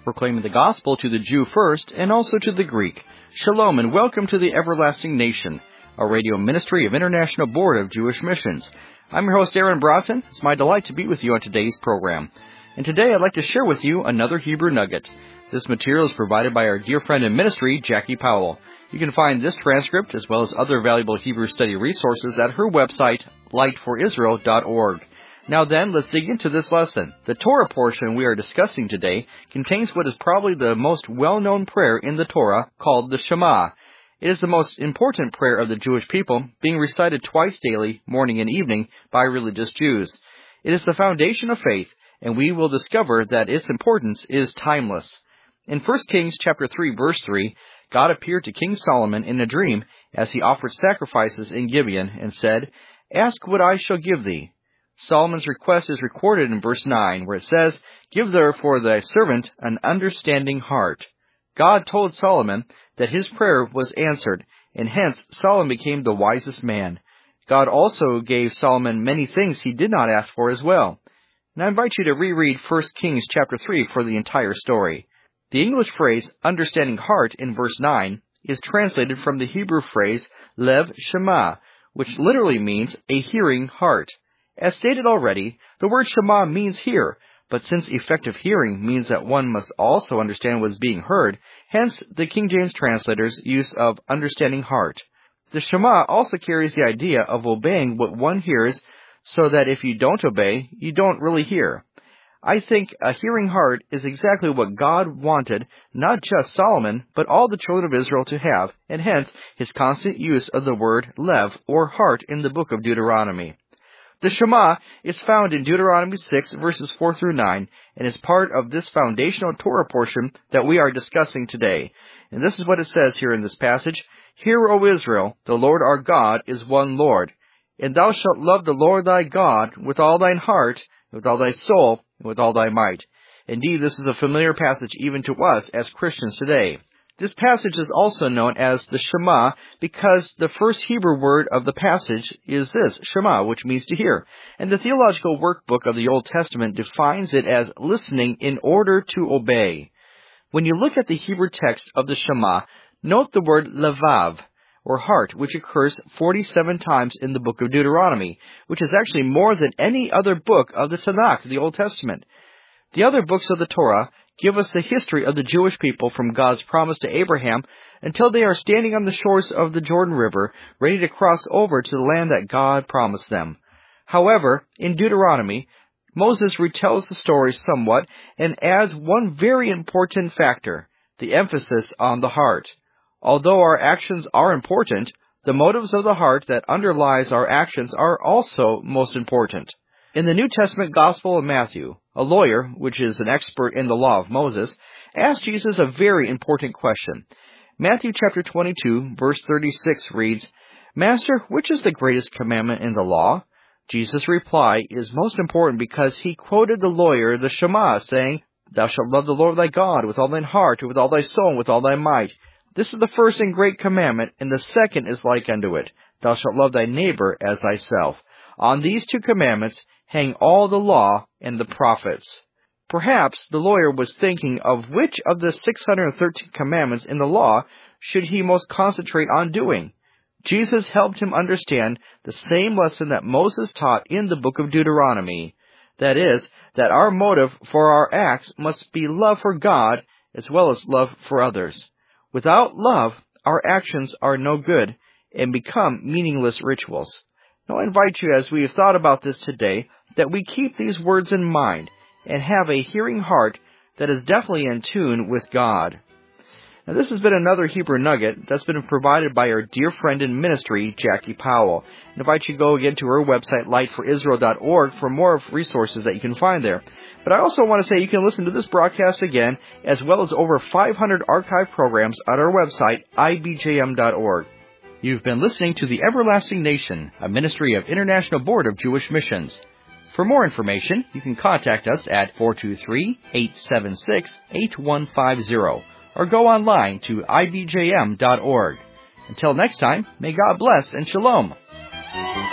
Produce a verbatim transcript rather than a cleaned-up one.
proclaiming the gospel to the Jew first and also to the Greek. Shalom and welcome to the Everlasting Nation, a radio ministry of International Board of Jewish Missions. I'm your host, Aaron Broughton. It's my delight to be with you on today's program. And today I'd like to share with you another Hebrew nugget. This material is provided by our dear friend in ministry, Jackie Powell. You can find this transcript as well as other valuable Hebrew study resources at her website, light for israel dot org. Now then, let's dig into this lesson. The Torah portion we are discussing today contains what is probably the most well-known prayer in the Torah, called the Shema. It is the most important prayer of the Jewish people, being recited twice daily, morning and evening, by religious Jews. It is the foundation of faith, and we will discover that its importance is timeless. In First Kings chapter three, verse three, God appeared to King Solomon in a dream as he offered sacrifices in Gibeon and said, "Ask what I shall give thee." Solomon's request is recorded in verse nine, where it says, "Give therefore thy servant an understanding heart." God told Solomon that his prayer was answered, and hence Solomon became the wisest man. God also gave Solomon many things he did not ask for as well. And I invite you to reread First Kings chapter three for the entire story. The English phrase, understanding heart, in verse nine, is translated from the Hebrew phrase, lev shema, which literally means a hearing heart. As stated already, the word Shema means hear, but since effective hearing means that one must also understand what is being heard, hence the King James translator's use of understanding heart. The Shema also carries the idea of obeying what one hears, so that if you don't obey, you don't really hear. I think a hearing heart is exactly what God wanted, not just Solomon, but all the children of Israel to have, and hence his constant use of the word lev, or heart, in the book of Deuteronomy. The Shema is found in Deuteronomy six, verses four through nine, and is part of this foundational Torah portion that we are discussing today. And this is what it says here in this passage. "Hear, O Israel, the Lord our God is one Lord. And thou shalt love the Lord thy God with all thine heart, with all thy soul, and with all thy might." Indeed, this is a familiar passage even to us as Christians today. This passage is also known as the Shema because the first Hebrew word of the passage is this, Shema, which means to hear. And the Theological Workbook of the Old Testament defines it as listening in order to obey. When you look at the Hebrew text of the Shema, note the word levav, or heart, which occurs forty-seven times in the book of Deuteronomy, which is actually more than any other book of the Tanakh, the Old Testament. The other books of the Torah give us the history of the Jewish people from God's promise to Abraham until they are standing on the shores of the Jordan River, ready to cross over to the land that God promised them. However, in Deuteronomy, Moses retells the story somewhat and adds one very important factor, the emphasis on the heart. Although our actions are important, the motives of the heart that underlies our actions are also most important. In the New Testament Gospel of Matthew, a lawyer, which is an expert in the law of Moses, asked Jesus a very important question. Matthew chapter twenty-two, verse thirty-six reads, "Master, which is the greatest commandment in the law?" Jesus' reply is most important because he quoted the lawyer the Shema, saying, "Thou shalt love the Lord thy God with all thine heart, and with all thy soul, and with all thy might. This is the first and great commandment, and the second is like unto it. Thou shalt love thy neighbor as thyself. On these two commandments hang all the law and the prophets." Perhaps the lawyer was thinking of which of the six hundred thirteen commandments in the law should he most concentrate on doing. Jesus helped him understand the same lesson that Moses taught in the book of Deuteronomy. That is, that our motive for our acts must be love for God as well as love for others. Without love, our actions are no good and become meaningless rituals. Now I invite you, as we have thought about this today, that we keep these words in mind and have a hearing heart that is definitely in tune with God. Now this has been another Hebrew nugget that's been provided by our dear friend in ministry, Jackie Powell. I invite you to go again to her website, light for israel dot org, for more resources that you can find there. But I also want to say you can listen to this broadcast again, as well as over five hundred archive programs at our website, i b j m dot org. You've been listening to The Everlasting Nation, a ministry of International Board of Jewish Missions. For more information, you can contact us at four two three, eight seven six, eight one five zero or go online to i b j m dot org. Until next time, may God bless and shalom.